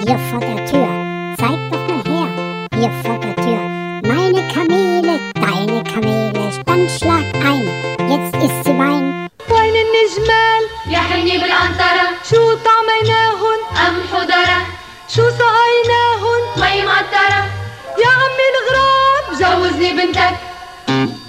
Hier vor der Tür, zeig doch mal her, hier vor der Tür. Meine Kamele, deine Kamele, dann schlag ein, jetzt ist sie mein. وين النجمال يحني بالعنطرة، شو طعميناهن أم حضرة، شو سقيناهن مي معطرة، يا عمي الغراب جوزني بنتك.